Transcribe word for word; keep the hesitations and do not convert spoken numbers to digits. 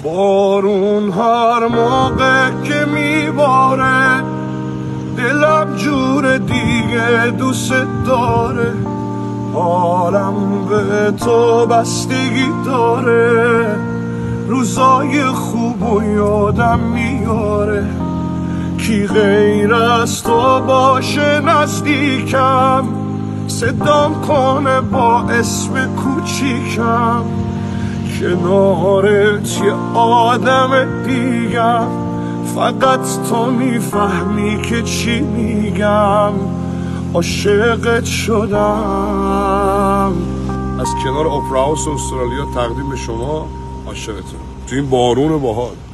بارون هر موقع که میباره دلم جور دیگه دوست داره، حالم به تو بستگی داره، روزای خوب و یادم میاره. کی غیر از تو باشه نزدیکم، صدام کنه با اسم کوچیکم، کنارت یه آدم دیگم، فقط تو میفهمی که چی میگم. عاشقت شدم. از کنار اپرا هاوس استرالیا تقدیم به شما عاشقتون تو این بارون باحال.